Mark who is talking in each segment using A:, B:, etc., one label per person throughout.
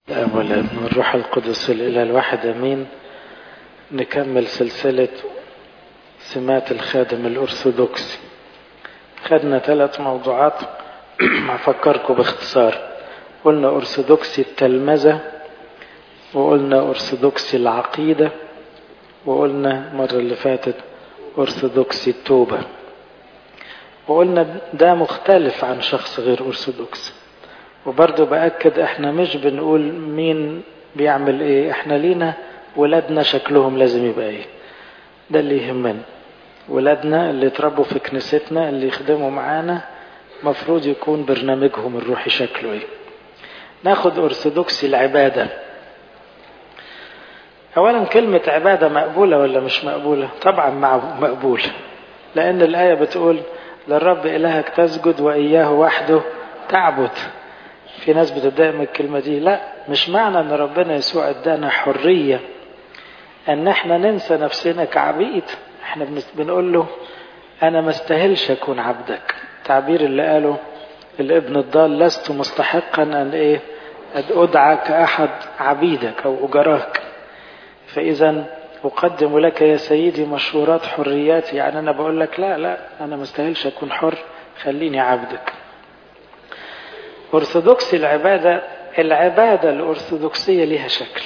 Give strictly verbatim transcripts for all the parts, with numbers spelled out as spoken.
A: الآب والابن والروح القدس الإله الواحد أمين. نكمل سلسلة سمات الخادم الأرثوذكسي. خدنا ثلاث موضوعات هفكركم باختصار. قلنا أرثوذكسي التلمذة، وقلنا أرثوذكسي العقيدة، وقلنا مرة اللي فاتت أرثوذكسي التوبة. وقلنا ده مختلف عن شخص غير أرثوذكسي. وبرضو بأكد احنا مش بنقول مين بيعمل ايه، احنا لينا ولادنا شكلهم لازم يبقى ايه، ده اللي يهمنا. ولادنا اللي يتربوا في كنيستنا اللي يخدموا معانا مفروض يكون برنامجهم الروحي شكله ايه. ناخد أرثوذكسي العبادة. اولا كلمة عبادة مقبولة ولا مش مقبولة؟ طبعا مقبولة، لان الآية بتقول للرب إلهك تسجد وإياه وحده تعبد. في ناس بتتضايق من الكلمة دي. لا، مش معنى ان ربنا يسوع ادانا حرية ان احنا ننسى نفسنا كعبيد. احنا بنقول له انا ما استاهلش اكون عبدك. تعبير اللي قاله الابن الضال: لست مستحقا ان ايه ادعى كاحد عبيدك او اجراك، فاذا اقدم لك يا سيدي مشورات حرياتي. يعني انا بقول لك لا لا انا ما استاهلش اكون حر، خليني عبدك. أرثوذكسي العبادة، العبادة الأرثوذكسية لها شكل.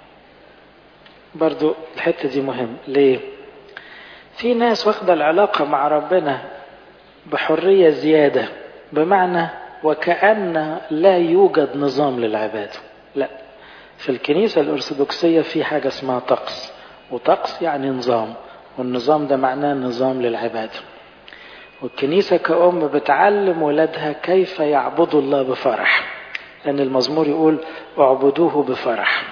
A: برضو الحتة دي مهم. ليه؟ في ناس واخدة العلاقة مع ربنا بحرية زيادة، بمعنى وكأن لا يوجد نظام للعبادة. لا، في الكنيسة الأرثوذكسية في حاجة اسمها طقس، وطقس يعني نظام، والنظام ده معناه نظام للعبادة. والكنيسة كأم بتعلم ولادها كيف يعبدوا الله بفرح، لأن المزمور يقول اعبدوه بفرح.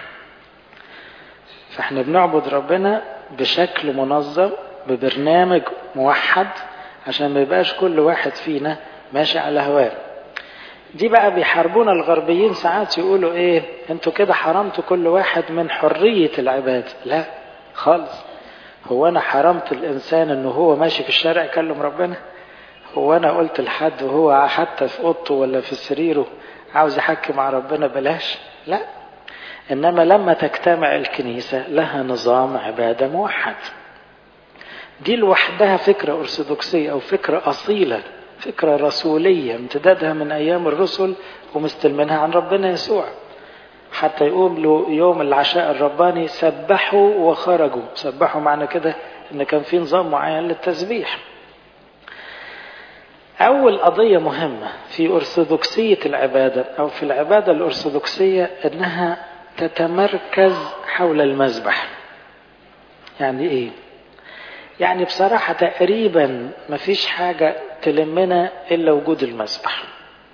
A: فاحنا بنعبد ربنا بشكل منظم ببرنامج موحد، عشان ما يبقاش كل واحد فينا ماشي على هواه. دي بقى بيحاربونا الغربيين ساعات، يقولوا ايه انتوا كده حرمتوا كل واحد من حرية العبادة. لا خالص. هو انا حرمت الانسان انه هو ماشي في الشارع يكلم ربنا؟ هو انا قلت لحد وهو حتى في اوضته ولا في سريره عاوز يحكي مع ربنا بلاش؟ لا. انما لما تجتمع الكنيسة لها نظام عبادة موحد، دي لوحدها فكرة أرثوذكسية أو فكرة أصيلة، فكرة رسولية امتدادها من أيام الرسل ومستلمنها عن ربنا يسوع. حتى يقول له يوم العشاء الرباني سبحوا وخرجوا. سبحوا معنى كده ان كان في نظام معين للتسبيح. أول قضية مهمة في أرثوذكسية العبادة أو في العبادة الأرثوذكسية أنها تتمركز حول المذبح. يعني إيه؟ يعني بصراحة تقريبا ما فيش حاجة تلمنا إلا وجود المذبح.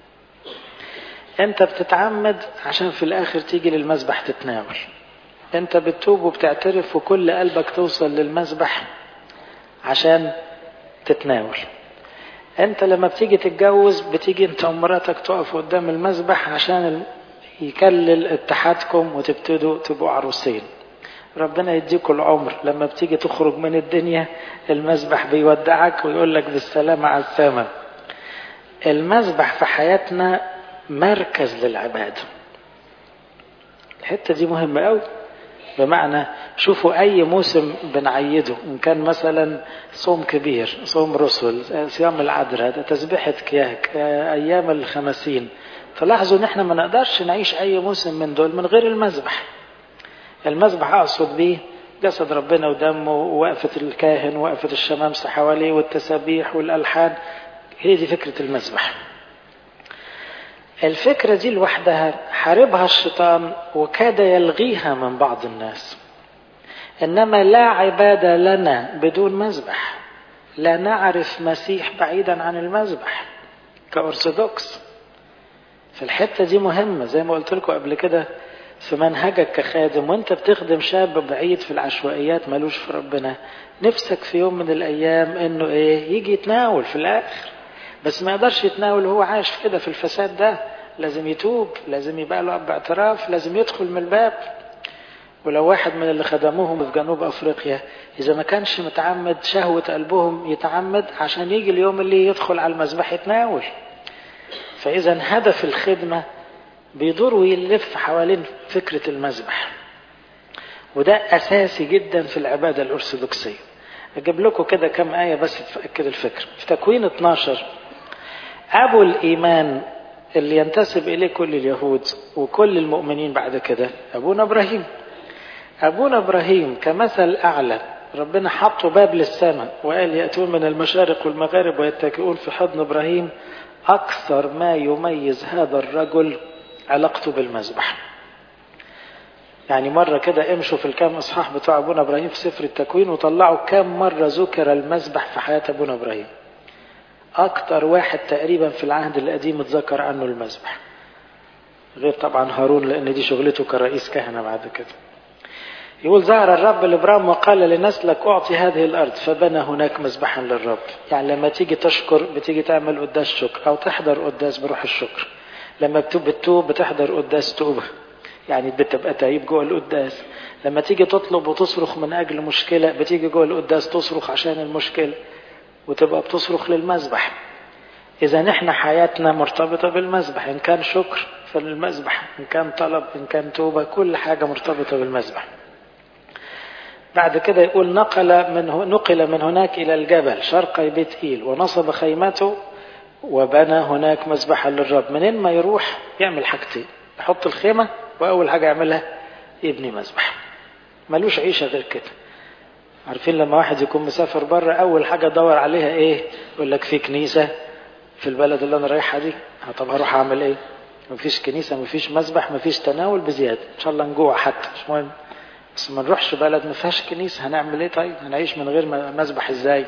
A: أنت بتتعمد عشان في الآخر تيجي للمذبح تتناول. أنت بتتوب وبتعترف وكل قلبك توصل للمذبح عشان تتناول. انت لما بتيجي تتجوز بتيجي انت ومراتك تقف قدام المذبح عشان يكلل اتحادكم وتبتدوا تبقوا عروسين. ربنا يديكوا العمر، لما بتيجي تخرج من الدنيا المذبح بيودعك ويقول لك بالسلامة على السماء. المذبح في حياتنا مركز للعبادة. الحتة دي مهمة قوي. بمعنى شوفوا أي موسم بنعيده، إن كان مثلا صوم كبير، صوم رسل، صيام العذراء، تسبيحة كياك، أيام الخمسين، فلاحظوا إن إحنا ما نقدرش نعيش أي موسم من دول من غير المذبح. المذبح أقصد به جسد ربنا ودمه، ووقفة الكاهن ووقفة الشمامسة حواليه والتسابيح والألحان. هي دي فكرة المذبح. الفكرة دي لوحدها حاربها الشيطان وكاد يلغيها من بعض الناس. إنما لا عبادة لنا بدون مذبح. لا نعرف مسيح بعيدا عن المذبح كأرثوذكس. في الحتة دي مهمة، زي ما قلت لكم قبل كده في منهجك كخادم، وانت بتخدم شاب بعيد في العشوائيات ملوش في ربنا، نفسك في يوم من الأيام إنه إيه يجي يتناول في الآخر، بس ما يقدرش يتناول وهو عايش كده في الفساد ده. لازم يتوب، لازم يبقى له أب اعتراف، لازم يدخل من الباب. ولو واحد من اللي خدموهم في جنوب أفريقيا إذا ما كانش متعمد شهوة قلبهم يتعمد عشان يجي اليوم اللي يدخل على المذبح يتناول. فإذا هدف الخدمة بيدور ويلف حوالين فكرة المذبح، وده أساسي جدا في العبادة الأرثوذكسية. أجيب لكم كده كم آية بس تأكد الفكرة. في تكوين اتناشر، أبو الإيمان اللي ينتسب إليه كل اليهود وكل المؤمنين بعد كده أبونا إبراهيم. أبونا إبراهيم كمثل أعلى، ربنا حطوا باب للسماء وقال يأتون من المشارق والمغارب ويتكئون في حضن إبراهيم. أكثر ما يميز هذا الرجل علاقته بالمذبح. يعني مرة كده امشوا في الكام إصحاح بتوع أبونا إبراهيم في سفر التكوين وطلعوا كام مرة ذكر المذبح في حياة أبونا إبراهيم. أكتر واحد تقريبا في العهد القديم اتذكر عنه المذبح، غير طبعا هارون لأن دي شغلته كرئيس كهنة بعد كده. يقول ظهر الرب لإبراهيم وقال لنسلك أعطي هذه الأرض، فبنى هناك مذبحا للرب. يعني لما تيجي تشكر بتيجي تعمل قداس شكر أو تحضر قداس بروح الشكر. لما بتوب بتوب بتحضر قداس توبة، يعني بتبقى تايب جوه القداس. لما تيجي تطلب وتصرخ من أجل مشكلة بتيجي جوه القداس تصرخ عشان المشكلة وتبقى بتصرخ للمذبح. إذا نحن حياتنا مرتبطة بالمذبح، إن كان شكر فالمذبح، إن كان طلب، إن كان توبة، كل حاجة مرتبطة بالمذبح. بعد كده يقول نقل من نقل من هناك إلى الجبل شرقي بيت إيل ونصب خيمته وبنى هناك مذبحا للرب. منين ما يروح يعمل حاجتين، يحط الخيمة وأول حاجة يعملها يبني مذبح. ملوش عيشة غير كده. عارفين لما واحد يكون مسافر بره أول حاجة دور عليها إيه؟ يقول لك في كنيسة في البلد اللي أنا رايحها دي، طب هروح أعمل إيه؟ مفيش كنيسة، مفيش مذبح، مفيش تناول بزيادة، إن شاء الله نجوع حتى مش مهم، بس ما نروحش بلد ما فيهاش كنيسة هنعمل إيه؟ طيب هنعيش من غير مذبح إزاي؟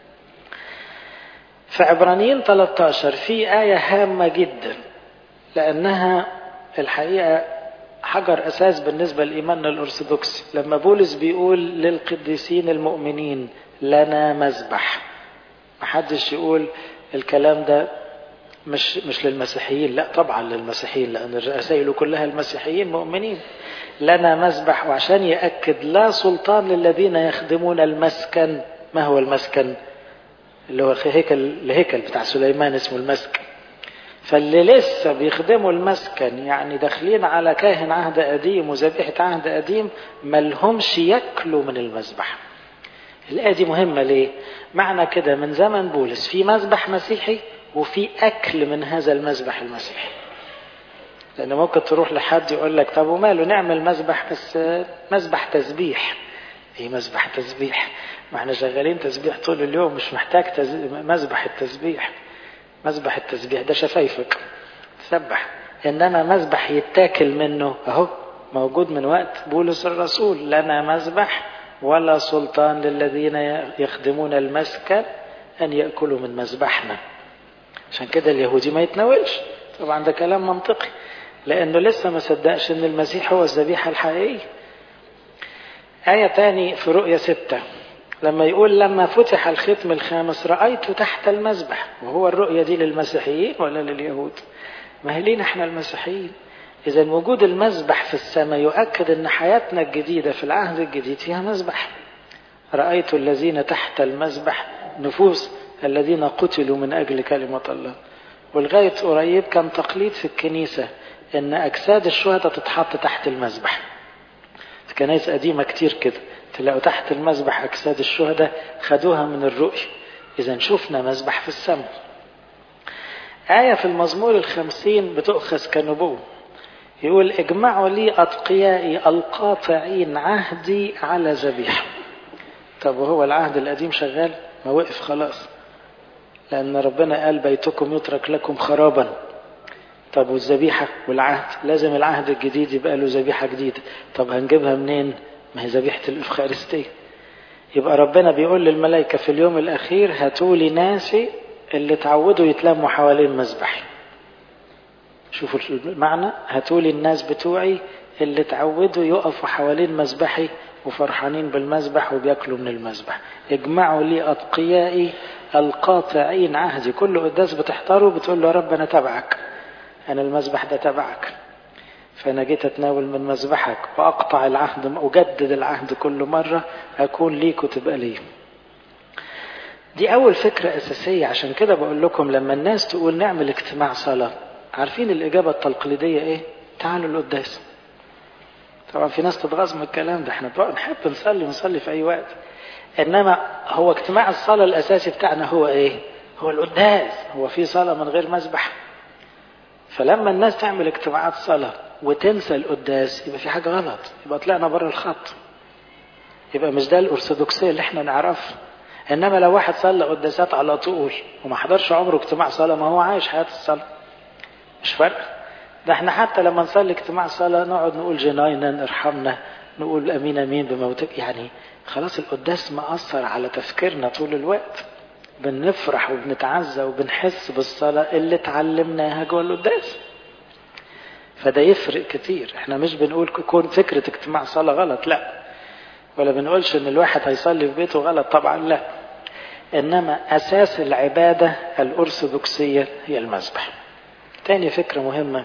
A: في عبرانيين ثلاثة عشر في آية هامة جدا لأنها الحقيقة حجر أساس بالنسبة لإيماننا الأرثوذكسي. لما بولس بيقول للقديسين المؤمنين لنا مذبح، محدش يقول الكلام ده مش مش للمسيحيين، لا طبعا للمسيحيين لأن الرسائل كلها المسيحيين مؤمنين. لنا مذبح، وعشان يأكد لا سلطان للذين يخدمون المسكن. ما هو المسكن؟ اللي هو الهيكل، الهيكل بتاع سليمان اسمه المسكن. فاللي لسه بيخدموا المسكن يعني داخلين على كاهن عهد قديم وذبيحة عهد قديم، ملهمش يأكلوا من المذبح. الآية دي مهمة ليه؟ معنى كده من زمن بولس في مذبح مسيحي وفي أكل من هذا المذبح المسيحي. لأن ممكن تروح لحد يقول لك طب وماله نعمل مذبح بس مذبح تسبيح. ايه مذبح تسبيح؟ ما احنا شغالين تسبيح طول اليوم، مش محتاج تز... مذبح التسبيح. مذبح التسبيح ده شفايفك تسبح، انما مذبح يتاكل منه اهو موجود من وقت بولس الرسول. لنا مذبح ولا سلطان للذين يخدمون المسكن ان يأكلوا من مذبحنا. عشان كده اليهودي ما يتناولش، طبعا ده كلام منطقي لانه لسه ما صدقش ان المسيح هو الذبيحة الحقيقية. آية تاني في رؤية ستة لما يقول لما فتح الختم الخامس رأيت تحت المذبح، وهو الرؤية دي للمسيحيين ولا لليهود؟ ما هي لينا احنا المسيحيين. إذا وجود المذبح في السماء يؤكد ان حياتنا الجديدة في العهد الجديد فيها مذبح. رأيت الذين تحت المذبح نفوس الذين قتلوا من أجل كلمة الله. ولغاية قريب كان تقليد في الكنيسة ان أجساد الشهداء تتحط تحت المذبح. في كنائس قديمة كتير كده تلاقوا تحت المذبح أجساد الشهداء، خدوها من الرؤية. إذا شفنا مذبح في السماء. آية في المزمور الخمسين بتؤخذ كنبوة، يقول اجمعوا لي أتقيائي القاطعين عهدي على ذبيحة. طب وهو العهد القديم شغال؟ ما وقف خلاص، لأن ربنا قال بيتكم يترك لكم خرابا. طب والذبيحة والعهد؟ لازم العهد الجديد يبقى له ذبيحة جديدة. طب هنجيبها منين؟ ما هي ذبيحة الإفخارستية. يبقى ربنا بيقول للملائكة في اليوم الأخير هاتوا لي ناسي اللي تعودوا يتلموا حوالين مذبحي. شوفوا المعنى، هاتوا لي الناس بتوعي اللي تعودوا يقفوا حوالين مذبحي وفرحانين بالمذبح وبياكلوا من المذبح. اجمعوا لي أتقيائي القاطعين عهدي. كل قداس بتحضره بتقول له يا رب أنا تبعك، أنا المذبح ده تبعك، فأنا جيت أتناول من مذبحك وأقطع العهد وأجدد العهد كل مرة، أكون ليك وتبقى لي. دي أول فكرة أساسية. عشان كده بقول لكم لما الناس تقول نعمل اجتماع صلاة، عارفين الإجابة التقليدية إيه؟ تعالوا القداس. طبعا في ناس تتغاظ من الكلام ده، احنا نحب نصلي ونصلي في اي وقت، انما هو اجتماع الصلاة الاساسي بتاعنا هو ايه؟ هو القداس. هو في صلاة من غير مسبح؟ فلما الناس تعمل اجتماعات صلاة وتنسى القداس يبقى في حاجة غلط، يبقى طلعنا بره الخط، يبقى مش ده الأرثوذكسية اللي احنا نعرفها. انما لو واحد صلى قداسات على طول وما حضرش عمره اجتماع صلاة، ما هو عايش حياة الصلاة، مش فرق. ده احنا حتى لما نصلي اجتماع صلاة نقعد نقول جناينا ارحمنا، نقول امين امين بموتك، يعني خلاص القداس مأثر على تفكيرنا طول الوقت، بنفرح وبنتعزى وبنحس بالصلاة اللي اتعلمناها جوه القداس. فده يفرق كتير. احنا مش بنقول كون فكرة اجتماع صلاة غلط، لا، ولا بنقولش ان الواحد هيصلي في بيته غلط، طبعا لا، انما اساس العبادة الارثوذكسية هي المسبح. تاني فكرة مهمة،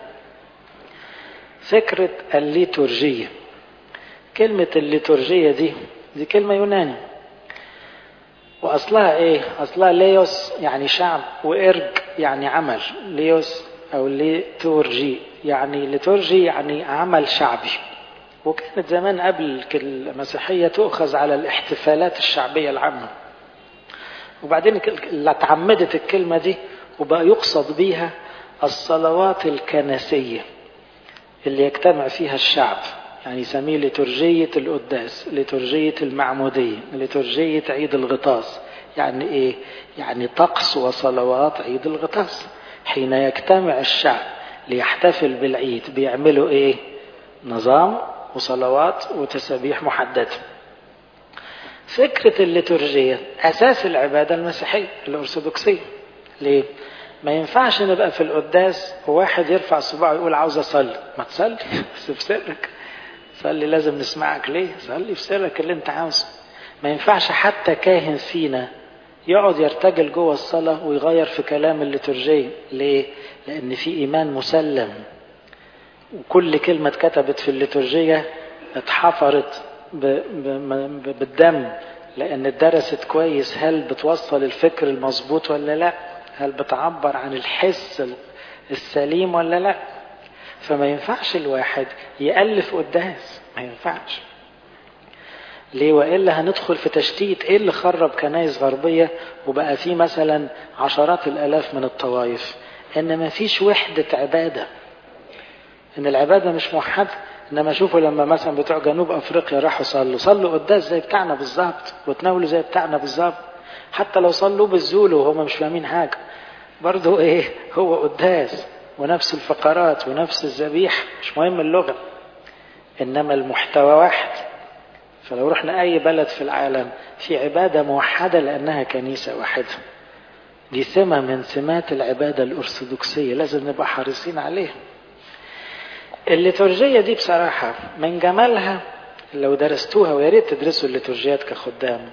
A: فكرة الليتورجية. كلمة الليتورجية دي دي كلمة يوناني، وأصلها إيه؟ أصلها ليوس يعني شعب، وإرج يعني عمل. ليوس أو ليتورجي يعني ليتورجي يعني عمل شعبي. وكانت زمان قبل المسيحية تؤخذ على الاحتفالات الشعبية العامة، وبعدين اللي اتعمدت الكلمة دي وبقى يقصد بيها الصلوات الكنسية اللي يجتمع فيها الشعب، يعني يسميه ليتورجية القداس، ليتورجية المعمودية، ليتورجية عيد الغطاس. يعني ايه؟ يعني طقس وصلوات عيد الغطاس. حين يجتمع الشعب ليحتفل بالعيد بيعملوا ايه؟ نظام وصلوات وتسابيح محددة. فكرة الليتورجية أساس العبادة المسيحية الأرثوذكسية. ليه؟ ما ينفعش نبقى في القداس وواحد يرفع صباعه يقول عاوز أصلي. ما تصلي بس في سرك، صلي لازم نسمعك. ليه؟ صلي في سرك اللي انت عاوزه. ما ينفعش حتى كاهن فينا يقعد يرتجل جوه الصلاة ويغير في كلام الليتورجية. ليه؟ لأن في إيمان مسلم، وكل كلمة اتكتبت في الليتورجية اتحفرت بالدم، لأن اتدرست كويس هل بتوصل الفكر المظبوط ولا لا، هل بتعبر عن الحس السليم ولا لا. فما ينفعش الواحد يألف قداس، ما ينفعش. ليه؟ وإلا هندخل في تشتيت. ايه اللي خرب كنايس غربية وبقى فيه مثلا عشرات الآلاف من الطوائف؟ ان ما فيش وحدة عبادة، ان العبادة مش موحدة. انما شوفوا لما مثلا بتوع جنوب افريقيا راحوا صلوا صلوا قداس زي بتاعنا بالظبط، وتناولوا زي بتاعنا بالظبط، حتى لو صلوا بالزولو وهم مش فاهمين حاجة برضو ايه؟ هو قداس ونفس الفقرات ونفس الذبيحة، مش مهم اللغة، انما المحتوى واحد. فلو رحنا اي بلد في العالم في عبادة موحدة لانها كنيسة واحدة. دي سمة من سمات العبادة الارثوذكسية، لازم نبقى حريصين عليها. الليتورجية دي بصراحة من جمالها لو درستوها، وياريت تدرسوا الليتورجيات كخدام،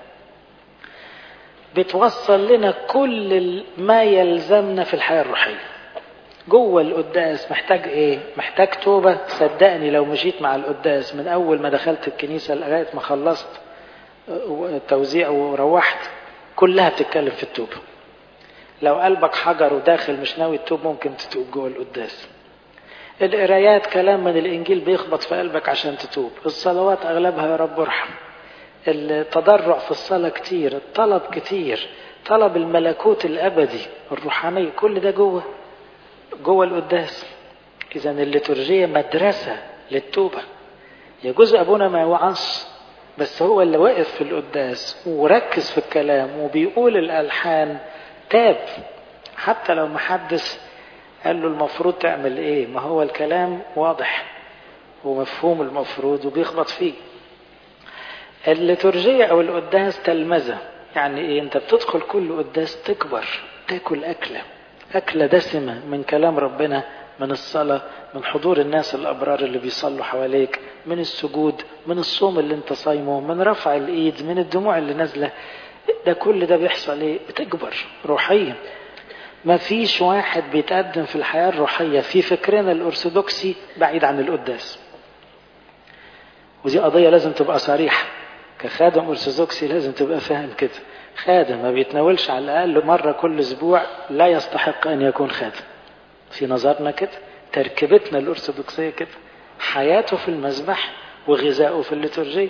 A: بتوصل لنا كل ما يلزمنا في الحياة الروحية. جوه القداس محتاج ايه؟ محتاج توبة. صدقني لو مشيت مع القداس من اول ما دخلت الكنيسة لغاية ما خلصت توزيع وروحت كلها بتتكلم في التوبة. لو قلبك حجر وداخل مش ناوي التوب ممكن تتوب جوه القداس. القرايات كلام من الانجيل بيخبط في قلبك عشان تتوب. الصلوات اغلبها يا رب ارحم. التضرع في الصلاة كتير، الطلب كتير، طلب الملكوت الابدي الروحاني، كل ده جوه جوه القداس. اذا الليتورجية مدرسة للتوبة. يجوز ابونا ما يوعظش، بس هو اللي واقف في القداس وركز في الكلام وبيقول الالحان تاب، حتى لو محدث قال له المفروض تعمل ايه، ما هو الكلام واضح ومفهوم المفروض وبيخبط فيه. الليتورجية او القداس تلمذة. يعني ايه؟ انت بتدخل كل قداس تكبر، تاكل اكلة اكلة دسمة من كلام ربنا، من الصلاة، من حضور الناس الابرار اللي بيصلوا حواليك، من السجود، من الصوم اللي انت صايمه، من رفع الايد، من الدموع اللي نازلة. ده كل ده بيحصل ايه؟ بتكبر روحيا. ما فيش واحد بيتقدم في الحياة الروحية في فكرنا الأرثوذكسي بعيد عن القداس. ودي قضية لازم تبقى صريحة. كخادم أرثوذكسي لازم تبقى فاهم كده. خادم ما بيتناولش على الأقل مرة كل أسبوع لا يستحق أن يكون خادم في نظرنا كده. تركيبتنا الأرثوذكسية كده، حياته في المذبح وغذاؤه في الليتورجية.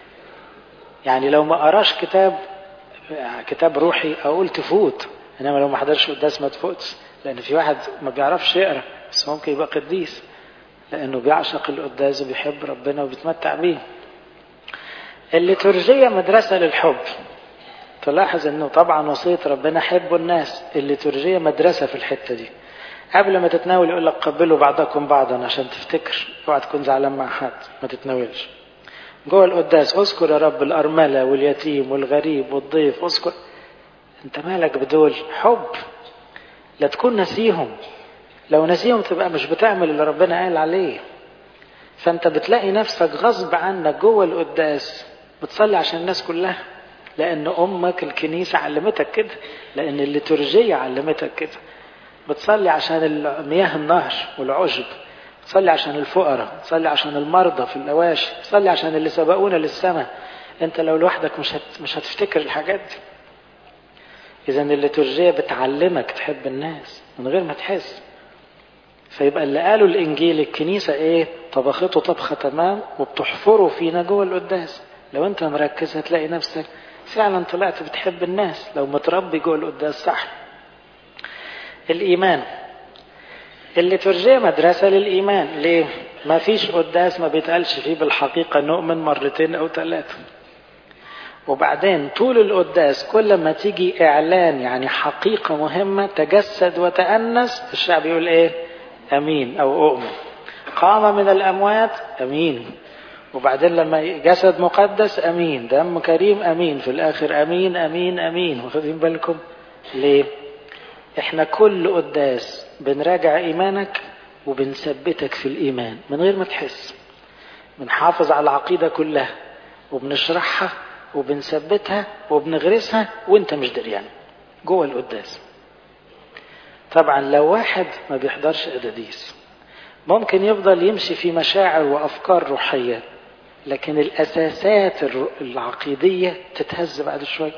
A: يعني لو ما قراش كتاب كتاب روحي أقول تفوت، إنما لو ما حضرش قداس ما تفوتش، لأن في واحد ما بيعرفش يقرأ بس ممكن يبقى قديس لأنه بيعشق القداس وبيحب ربنا وبيتمتع بيه. الليتورجية مدرسة للحب. تلاحظ أنه طبعا وصية ربنا حبوا الناس، الليتورجية مدرسة في الحتة دي. قبل ما تتناول يقول لك قبلوا بعضكم بعضا عشان تفتكر، اوعى تكون زعلان مع حد ما تتناولش. جوه القداس اذكر يا رب الأرملة واليتيم والغريب والضيف، اذكر. انت مالك بدول؟ حب. لا تكون نسيهم، لو نسيهم تبقى مش بتعمل اللي ربنا قال عليه. فانت بتلاقي نفسك غصب عنك جوه القداس بتصلي عشان الناس كلها، لان امك الكنيسة علمتك كده، لان الليتورجية علمتك كده. بتصلي عشان مياه النهر والعشب، بتصلي عشان الفقراء، بتصلي عشان المرضى في الأواشي، بتصلي عشان اللي سبقونا للسماء. انت لو لوحدك مش هت... مش هتفتكر الحاجات دي. اذا الليتورجية بتعلمك تحب الناس من غير ما تحس. فيبقى اللي قالوا الانجيل الكنيسة ايه؟ طبخته طبخة تمام وبتحفره فينا جوه القداس. لو انت مركز هتلاقي نفسك فعلا طلعت بتحب الناس، لو متربي جوه القداس صح. الإيمان، الليتورجية مدرسة للإيمان. ليه؟ ما فيش قداس ما بيتقالش فيه بالحقيقة نؤمن مرتين أو ثلاثة. وبعدين طول القداس كل ما تيجي إعلان يعني حقيقة مهمة تجسد وتأنس، الشعب يقول إيه؟ أمين أو أؤمن. قام من الأموات، أمين. وبعدين لما جسد مقدس، أمين. دم كريم، أمين. في الآخر أمين أمين أمين. واخدين بالكم؟ ليه؟ احنا كل قداس بنراجع ايمانك وبنثبتك في الايمان من غير ما تحس. بنحافظ على العقيدة كلها وبنشرحها وبنثبتها وبنغرسها وانت مش دريان جوه القداس. طبعا لو واحد ما بيحضرش قداديس ممكن يفضل يمشي في مشاعر وافكار روحية، لكن الاساسات العقيدية تتهز بعد شوية.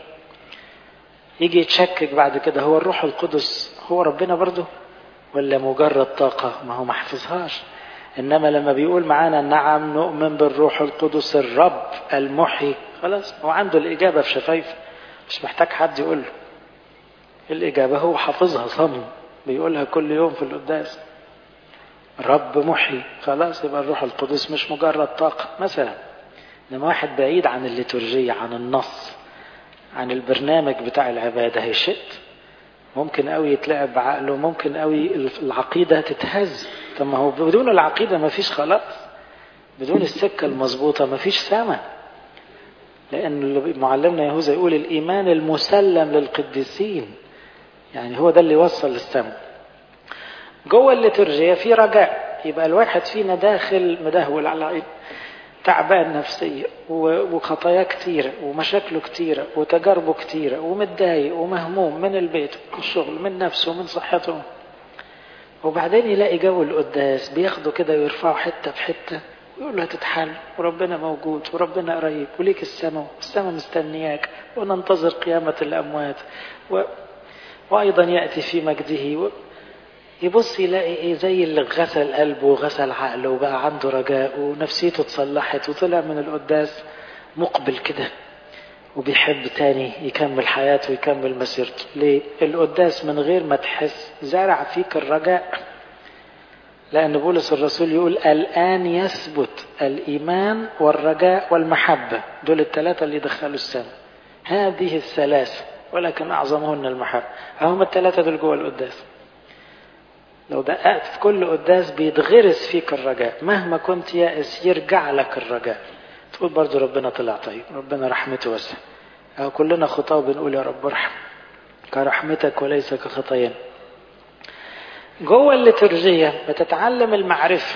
A: يجي يتشكك بعد كده، هو الروح القدس هو ربنا برضه ولا مجرد طاقة؟ ما هو ما حفظهاش. إنما لما بيقول معانا نعم نؤمن بالروح القدس الرب المحيي، خلاص هو عنده الإجابة في شفايفه، مش محتاج حد يقول له الإجابة، هو حافظها صم بيقولها كل يوم في القداس. رب محيي، خلاص يبقى الروح القدس مش مجرد طاقة مثلا. إنما واحد بعيد عن الليتورجية، عن النص، عن البرنامج بتاع العبادة، هيشت ممكن قوي يتلعب بعقله، ممكن قوي العقيدة تتهز. طب ما هو بدون العقيدة ما فيش خلاص، بدون السكة المظبوطة ما فيش سما. لأن معلمنا يهوذا يقول الإيمان المسلم للقديسين، يعني هو ده اللي يوصل للسما. جوه الليتورجية في رجاء، يبقى الواحد فينا داخل مدهول على عين، تعبان نفسيا وخطايا كتيرة ومشاكله كتيرة وتجاربه كتيرة ومتضايق ومهموم من البيت والشغل من نفسه ومن صحته. وبعدين يلاقي جو القداس بياخده كده ويرفعه حتة بحتة ويقول له هتتحل وربنا موجود وربنا قريب وليك السماء والسماء مستنياك وننتظر قيامة الأموات و... وأيضا يأتي في مجده و... يبص يلاقي ايه؟ زي اللي غسل قلبه وغسل عقله وبقى عنده رجاء ونفسيته اتصلحت وطلع من القداس مقبل كده وبيحب تاني يكمل حياته ويكمل مسيرته. ليه؟ القداس من غير ما تحس زرع فيك الرجاء. لأن بولس الرسول يقول الآن يثبت الإيمان والرجاء والمحبة، دول الثلاثة اللي دخلوا السماء. هذه الثلاثة ولكن أعظمهن المحبة. هم الثلاثة دول جوه القداس. لو دققت في كل قداس بيتغرس فيك الرجاء، مهما كنت يائس يرجع لك الرجاء، تقول برضو ربنا طلع طيب، ربنا رحمته واسعة. أو كلنا خطاة بنقول يا رب ارحم كرحمتك وليس كخطايانا. جوه الليتورجية بتتعلم المعرفة،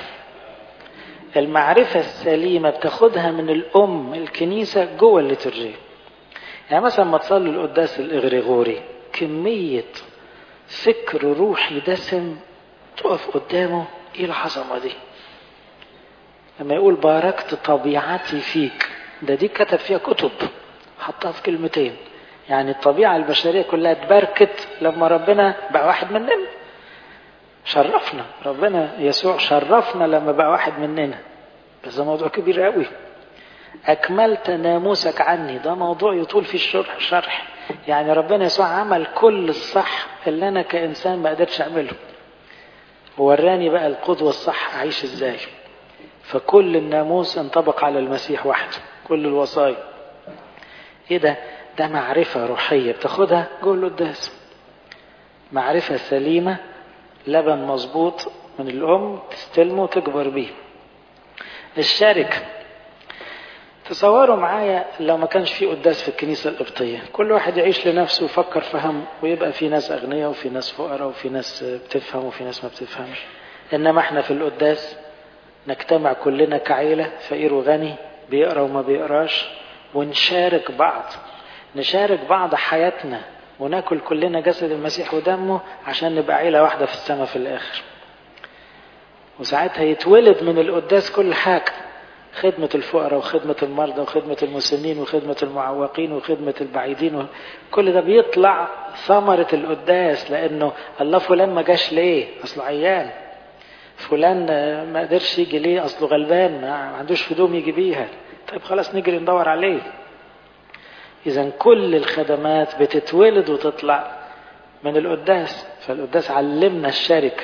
A: المعرفة السليمة بتاخدها من الأم الكنيسة جوه الليتورجية. يعني مثلا ما تصلي القداس الإغريغوري كمية فكر روحي دسم تقف قدامه، ايه العظمة دي؟ لما يقول باركت طبيعتي فيك، ده دي كتب فيها كتب حطها في كلمتين. يعني الطبيعة البشرية كلها اتباركت لما ربنا بقى واحد مننا. شرفنا ربنا يسوع، شرفنا لما بقى واحد مننا، بس ده موضوع كبير قوي. أكملت ناموسك عني، ده موضوع يطول في الشرح الشرح. يعني ربنا يسوع عمل كل الصح اللي أنا كإنسان ما قدرتش أعمله، ووراني بقى القدوة الصح أعيش إزاي. فكل الناموس انطبق على المسيح وحده، كل الوصايا. إيه ده؟ ده معرفة روحية بتاخدها جوه القداس، معرفة سليمة، لبن مظبوط من الأم تستلمه وتكبر بيه. الشركة، تصوروا معايا لو ما كانش في قداس في الكنيسة القبطية، كل واحد يعيش لنفسه ويفكر فهم، ويبقى في ناس أغنياء وفي ناس فقراء وفي ناس بتفهم وفي ناس ما بتفهمش. إنما احنا في القداس نجتمع كلنا كعيلة، فقير وغني، بيقرأ وما بيقراش، ونشارك بعض، نشارك بعض حياتنا، وناكل كلنا جسد المسيح ودمه عشان نبقى عيلة واحدة في السماء في الآخر. وساعتها يتولد من القداس كل حاجة، خدمة الفقراء وخدمة المرضى وخدمة المسنين وخدمة المعوقين وخدمة البعيدين، كل ده بيطلع ثمرة القداس. لأنه الله فلان ما جاش ليه؟ أصله عيان. فلان ما قدرش يجي ليه؟ أصله غلبان ما عندوش هدوم يجي بيها. طيب خلاص نجري ندور عليه. إذن كل الخدمات بتتولد وتطلع من القداس. فالقداس علمنا الشركة.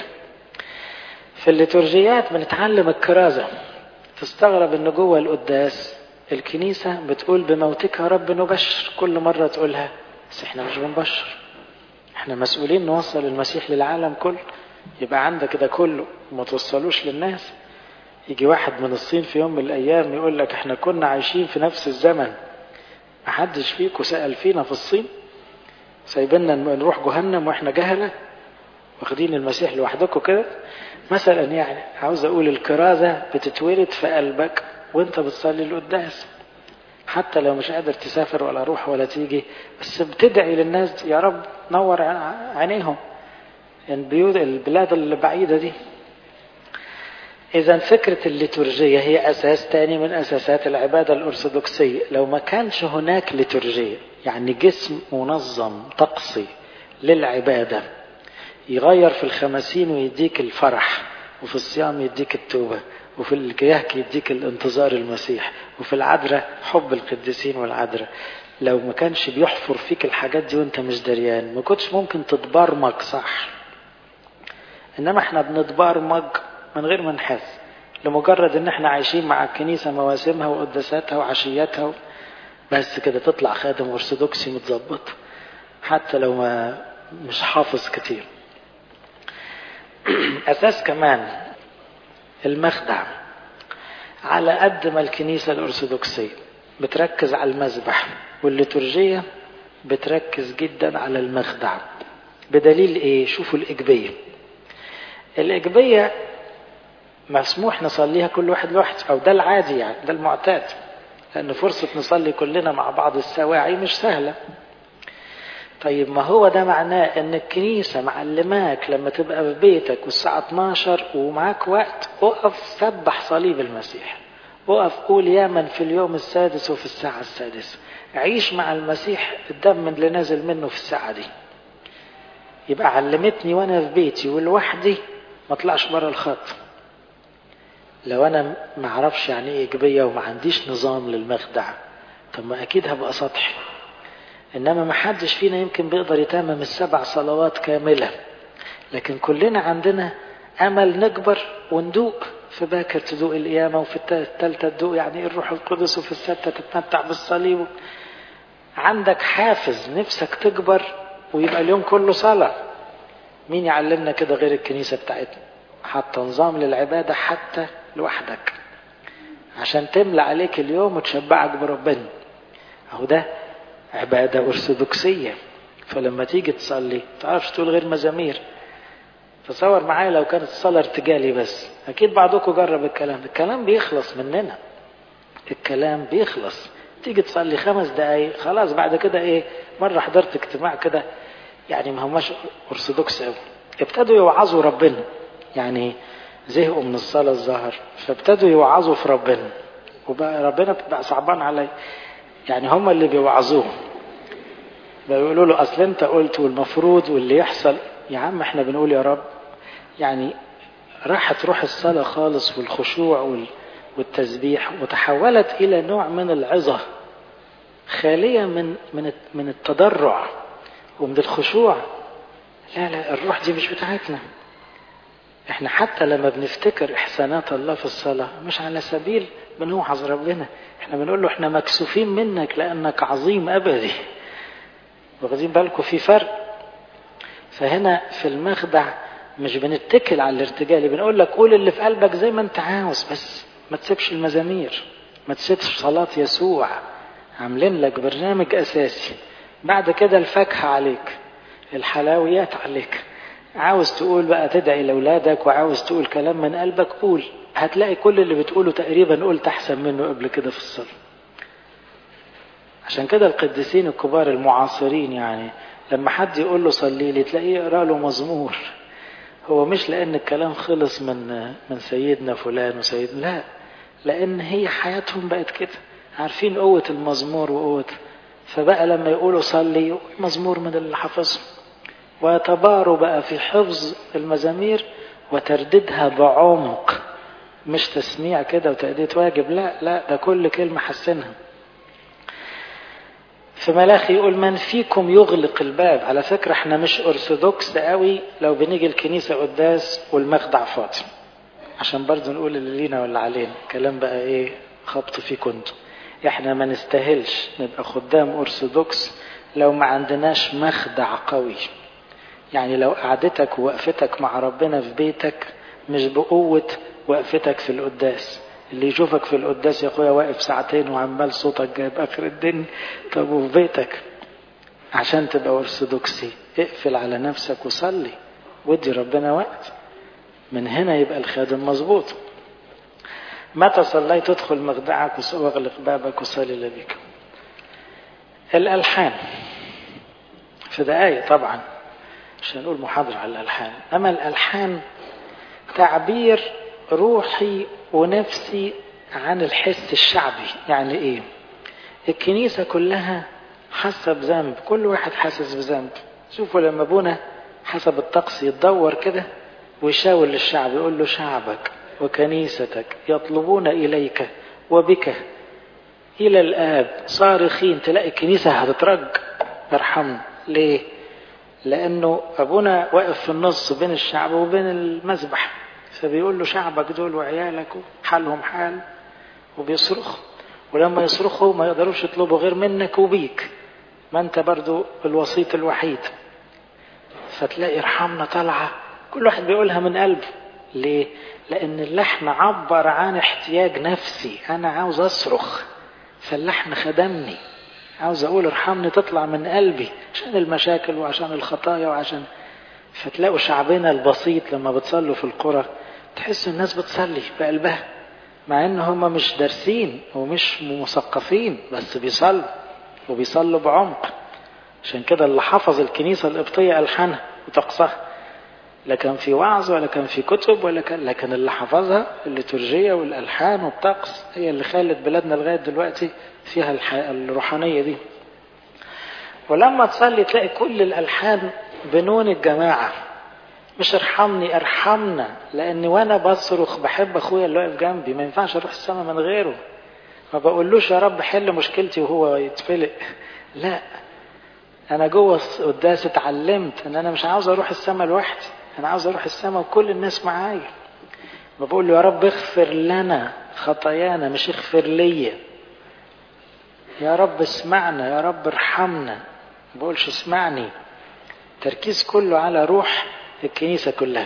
A: في الليتورجيات بنتعلم الكرازة. تستغرب ان جوه القداس الكنيسة بتقول بموتك يا رب نبشر، كل مرة تقولها، بس احنا مش بنبشر، احنا مسؤولين نوصل المسيح للعالم كله. يبقى عندك كده كله وما توصلوش للناس. يجي واحد من الصين في يوم من الايام يقول لك احنا كنا عايشين في نفس الزمن، محدش فيكم سأل فينا في الصين، سايبنا نروح جهنم واحنا جهلة واخدين المسيح لوحدكم كده مثلا. يعني عاوز اقول الكرازة بتتولد في قلبك وانت بتصلي القداس، حتى لو مش قادر تسافر ولا روح ولا تيجي، بس بتدعي للناس يا رب نور عينيهم البيوت البلاد البعيدة دي. إذا فكرة الليتورجية هي أساس تاني من أساسات العبادة الأرثوذكسية. لو ما كانش هناك ليتورجية، يعني جسم منظم طقسي للعبادة، يغير في الخمسين ويديك الفرح، وفي الصيام يديك التوبة، وفي الكياك يديك الانتظار المسيح، وفي العذراء حب القديسين والعذراء، لو ما كانش بيحفر فيك الحاجات دي وانت مش دريان، ما كنتش ممكن تتبرمج صح. انما احنا بنتبرمج من غير ما نحس، لمجرد ان احنا عايشين مع الكنيسة مواسمها وقداساتها وعشياتها، بس كده تطلع خادم ارثوذكسي متظبط حتى لو ما مش حافظ كتير. أساس كمان المخدع. على قد ما الكنيسة الأرثوذكسية بتركز على المذبح، والليتورجية بتركز جدا على المخدع. بدليل إيه؟ شوفوا الإجبية. الإجبية مسموح نصليها كل واحد لوحده، أو ده العادي، يعني ده المعتاد، لأن فرصة نصلي كلنا مع بعض السواعي مش سهلة. طيب ما هو ده معناه ان الكنيسة معلماك لما تبقى في بيتك والساعة اتناشر ومعاك وقت، اقف سبح صليب المسيح، اقف قول يا من في اليوم السادس وفي الساعة السادسة، عيش مع المسيح الدم اللي نازل منه في الساعة دي. يبقى علمتني وانا في بيتي ولوحدي ما اطلعش بره الخط. لو انا ما اعرفش يعني ايه إيجابية وما عنديش نظام للمخدع، طب ما اكيد هبقى سطحي. إنما ما حدش فينا يمكن بيقدر يتمم السبع صلوات كاملة، لكن كلنا عندنا أمل نكبر وندوق. في باكر تدوق القيامة، وفي الثالثة تدوق يعني إيه الروح القدس، وفي السادسة تتمتع بالصليب. عندك حافز نفسك تكبر ويبقى اليوم كله صلاة. مين يعلمنا كده غير الكنيسة بتاعتنا؟ حتى نظام للعبادة حتى لوحدك عشان تملى عليك اليوم وتشبعك بربنا. أهو ده عبادة أرثوذكسية. فلما تيجي تصلي تعرفش تقول غير مزامير. تصور معايا لو كانت الصلاة ارتجالي بس، أكيد بعضكم جرب الكلام. الكلام بيخلص مننا، الكلام بيخلص. تيجي تصلي خمس دقايق خلاص، بعد كده إيه؟ مرة حضرت اجتماع كده، يعني ما هماش أرثوذكس أوي، ابتدوا يوعظوا ربنا، يعني زهقوا من الصلاة الظهر فابتدوا يوعظوا في ربنا، وبقى ربنا بقى صعبان علي. يعني هم اللي بيوعظوه بيقولوا له أصل أنت قلت والمفروض واللي يحصل. يا عم احنا بنقول يا رب يعني راحت روح الصلاة خالص والخشوع والتسبيح، وتحولت إلى نوع من العظة خالية من من من التضرع ومن الخشوع. لا لا، الروح دي مش بتاعتنا. احنا حتى لما بنفتكر إحسانات الله في الصلاة مش على سبيل بنوعظ ربنا، احنا بنقول له احنا مكسوفين منك لأنك عظيم أبدي. واخدين بالكم في فرق؟ فهنا في المخدع مش بنتكل على الارتجال، بنقول لك قول اللي في قلبك زي ما انت عاوز، بس ما تسيبش المزامير، ما تسيبش صلاة يسوع. عاملين لك برنامج أساسي، بعد كده الفاكهة عليك، الحلويات عليك. عاوز تقول بقى تدعي لأولادك وعاوز تقول كلام من قلبك قول، هتلاقي كل اللي بتقوله تقريبا قلت أحسن منه قبل كده في الصلاة. عشان كده القديسين الكبار المعاصرين يعني لما حد يقول له صلي لي تلاقيه يقرأ له مزمور. هو مش لأن الكلام خلص من من سيدنا فلان وسيدنا، لا، لأن هي حياتهم بقت كده، عارفين قوة المزمور وقوة، فبقى لما يقولوا صلي مزمور من اللي حفظهم، ويتباروا بقى في حفظ المزامير وترددها بعمق، مش تسميع كده وتأدية واجب، لا لا، ده كل كلمة حسنها. في ملاخي يقول من فيكم يغلق الباب. على فكرة احنا مش أرثوذكس قوي لو بنيجي الكنيسة قداس والمخدع فاضي، عشان برضه نقول اللي لينا ولا علينا، كلام بقى ايه خبط فيه كنتم. احنا ما نستاهلش نبقى خدام أرثوذكس لو ما عندناش مخدع قوي. يعني لو قعدتك ووقفتك مع ربنا في بيتك مش بقوة وقفتك في القداس. اللي يشوفك في القداس يا اخويا واقف ساعتين وعمال صوتك جايب اخر الدنيا، طب وفي بيتك عشان تبقى أرثوذكسي اقفل على نفسك وصلي ودي ربنا وقت. من هنا يبقى الخادم مظبوط. متى صليت تدخل مخدعك واغلق بابك وصلي لبيك. الألحان في دقايق طبعا مش هنقول محاضرة على الألحان، أما الألحان تعبير روحي ونفسي عن الحس الشعبي. يعني إيه؟ الكنيسة كلها حاسة بذنب، كل واحد حاسس بذنب. شوفوا لما ابونا حسب الطقس يتدور كده ويشاور للشعب يقول له شعبك وكنيستك يطلبون إليك وبك إلى الآب صارخين، تلاقي الكنيسة هتترج ارحمنا. ليه؟ لأنه أبونا واقف في النص بين الشعب وبين المذبح، فبيقول له شعبك دول وعيالك حالهم حال وبيصرخ، ولما يصرخوا ما يقدروش يطلبوا غير منك وبيك، ما أنت برضو الوسيط الوحيد. فتلاقي ارحمنا طالعة كل واحد بيقولها من قلبه. ليه؟ لأن اللحن عبر عن احتياج نفسي، أنا عاوز أصرخ فاللحن خدمني، عاوز أقول ارحمني تطلع من قلبي عشان المشاكل وعشان الخطايا وعشان. فتلاقوا شعبنا البسيط لما بتصلوا في القرى تحسوا الناس بتصلي بقلبها، مع ان هم مش دارسين ومش مثقفين، بس بيصلوا وبيصلوا بعمق. عشان كده اللي حفظ الكنيسة القبطية ألحانها وطقسها، لا كان في وعظ ولا كان في كتب ولا كان، لكن اللي حفظها الليتورجية والألحان والطقس هي اللي خلت بلادنا لغاية دلوقتي فيها الروحانية دي. ولما تصلي تلاقي كل الألحان بنون الجماعة، مش ارحمني ارحمنا، لأني وانا بصرخ بحب أخويا اللي واقف جنبي، ما ينفعش أروح السماء من غيره. ما بقولوش يا رب حل مشكلتي وهو يتفلق، لا، أنا جوه قداس اتعلمت أن أنا مش عاوز أروح السماء لوحدي، أنا عاوز أروح السماء وكل الناس معايا. بقول له يا رب اغفر لنا خطايانا مش اغفر لي، يا رب اسمعنا، يا رب ارحمنا، ما بقولش اسمعني. تركيز كله على روح الكنيسة كلها.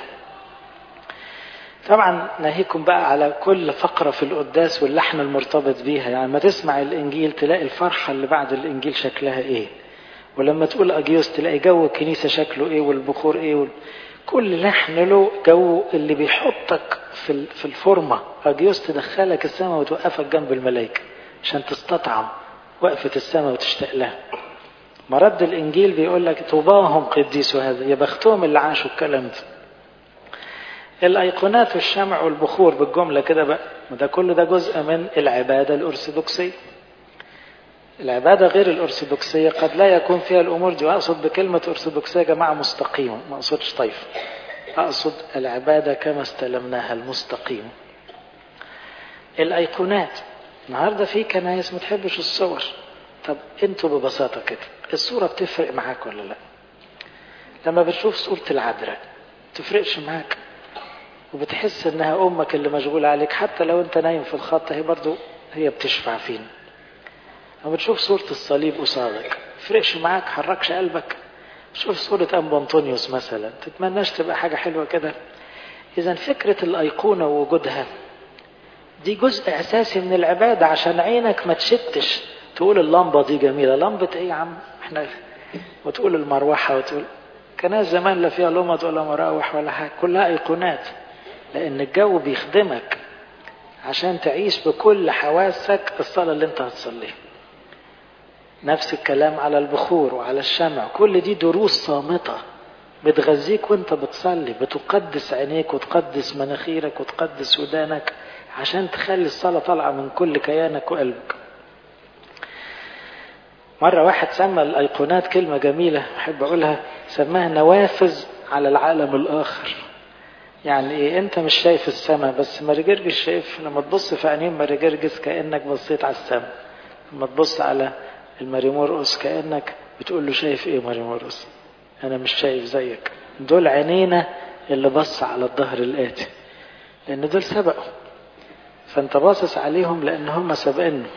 A: طبعا ناهيكم بقى على كل فقرة في القداس واللحن المرتبط بيها. يعني ما تسمع الإنجيل تلاقي الفرحة اللي بعد الإنجيل شكلها إيه، ولما تقول أجيوس تلاقي جو الكنيسة شكله إيه والبخور إيه وال... كل لحن له جو اللي بيحطك في في الفورمة. أجيوس تدخلك السماء وتوقفك جنب الملائكة عشان تستطعم وقفة السماء وتشتاق لها. مرد الإنجيل بيقول لك طوباهم قديسوا هذا، يا بختهم اللي عاشوا الكلام ده. الأيقونات والشمع والبخور بالجملة كده بقى، ده كله ده جزء من العبادة الأرثوذكسية. العبادة غير الأرثوذكسية قد لا يكون فيها الأمور دي، وأقصد بكلمة أرثوذكسية جماعة مستقيمة، ما أقصدش طيف. أقصد العبادة كما استلمناها المستقيم. الأيقونات النهاردة في كنايس ما تحبش الصور. طب انتوا ببساطة كده الصورة بتفرق معاك ولا لا؟ لما بتشوف صورة العذراء تفرقش معاك وبتحس انها امك اللي مشغولة عليك، حتى لو انت نايم في الخط هي برضو هي بتشفع فينا. لما بتشوف صورة الصليب قصادك تفرقش معاك، حركش قلبك؟ شوف صورة أنبا أنطونيوس مثلا تتمناش تبقى حاجة حلوة كده؟ إذا فكرة الأيقونة ووجودها دي جزء أساسي من العبادة، عشان عينك ما تشتش تقول اللمبة دي جميلة. لمبة إيه يا عم إحنا، وتقول المروحة، وتقول كناس زمان لا فيها لمبة ولا مراوح ولا حاجة، كلها أيقونات. لأن الجو بيخدمك عشان تعيش بكل حواسك الصلاة اللي أنت هتصليها. نفس الكلام على البخور وعلى الشمع، كل دي دروس صامتة بتغذيك وانت بتصلي، بتقدس عينيك وتقدس مناخيرك وتقدس ودانك عشان تخلي الصلاة طالعة من كل كيانك وقلبك. مرة واحد سمى الأيقونات كلمة جميلة أحب أقولها، سماها نوافذ على العالم الآخر. يعني إيه؟ أنت مش شايف السماء بس ماري شايف. لما تبص في عينين ماري كأنك بصيت على السماء. لما تبص على الماري مرقس كأنك بتقول له شايف إيه ماري مرقس؟ أنا مش شايف زيك. دول عينينا اللي بص على الظهر الآتي، لأن دول سبقوا، فأنت باصص عليهم لأن هم سبقنا.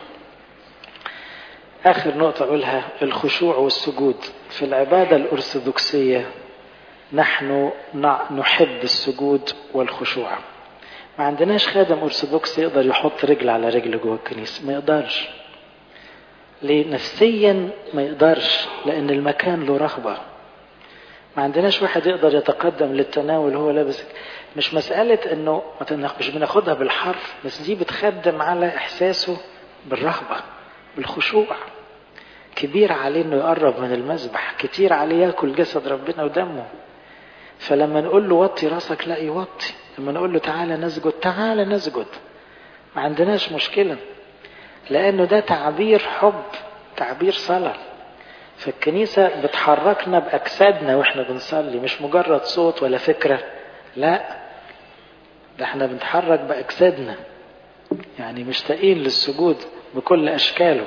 A: آخر نقطة أقولها، الخشوع والسجود في العبادة الأرثوذكسية. نحن نحب السجود والخشوع. ما عندناش خادم أرثوذكسي يقدر يحط رجل على رجل جوه الكنيسة، ما يقدرش. ليه؟ نفسيا ما يقدرش، لأن المكان له رهبة. ما عندناش واحد يقدر يتقدم للتناول وهو لابس. مش مسألة انه مش بناخدها بالحرف، بس دي بتخدم على احساسه بالرهبة بالخشوع. كبير عليه انه يقرب من المذبح، كتير عليه ياكل جسد ربنا ودمه. فلما نقول له وطي راسك لا يوطي، لما نقول له تعالى نسجد تعالى نسجد. ما عندناش مشكلة، لانه ده تعبير حب، تعبير صلاة. فالكنيسة بتحركنا بأجسادنا وإحنا بنصلي، مش مجرد صوت ولا فكرة، لا ده إحنا بنتحرك بأجسادنا، يعني مشتاقين للسجود بكل أشكاله.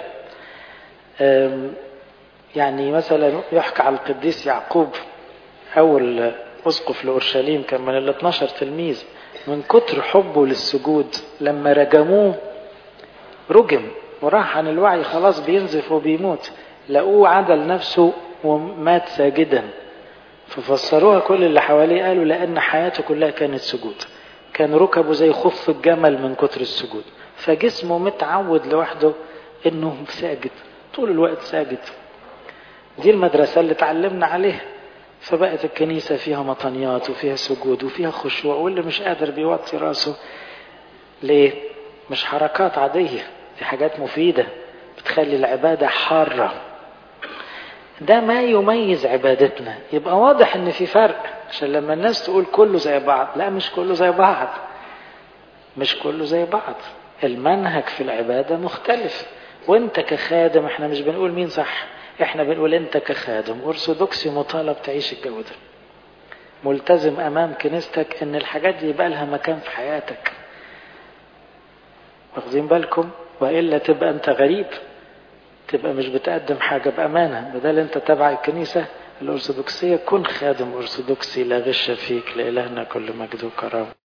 A: يعني مثلا يحكى على القديس يعقوب أول أسقف لأورشليم، كان من الاثناشر تلميذ، من كتر حبه للسجود لما رجموه رجم وراح عن الوعي، خلاص بينزف وبيموت، لقوه عدل نفسه ومات ساجدا. ففسروها كل اللي حواليه، قالوا لأن حياته كلها كانت سجود، كان ركبه زي خف الجمل من كتر السجود، فجسمه متعود لوحده انه ساجد طول الوقت ساجد. دي المدرسة اللي تعلمنا عليها. فبقت الكنيسة فيها مطنيات وفيها سجود وفيها خشوع، واللي مش قادر بيوطي راسه. ليه؟ مش حركات عادية، دي حاجات مفيدة بتخلي العبادة حارة. ده ما يميز عبادتنا. يبقى واضح ان في فرق، عشان لما الناس تقول كله زي بعض، لا مش كله زي بعض، مش كله زي بعض. المنهج في العبادة مختلف. وانت كخادم، احنا مش بنقول مين صح، احنا بنقول انت كخادم أرثوذكسي مطالب تعيش الجو ده، ملتزم امام كنيستك ان الحاجات دي يبقى لها مكان في حياتك. واخدين بالكم؟ وإلا تبقى انت غريب، تبقى مش بتقدم حاجة بأمانة. بدل انت تبع الكنيسة الأرثوذكسية كن خادم أرثوذكسي لا غش فيك. لإلهنا كل مجد وكرامة.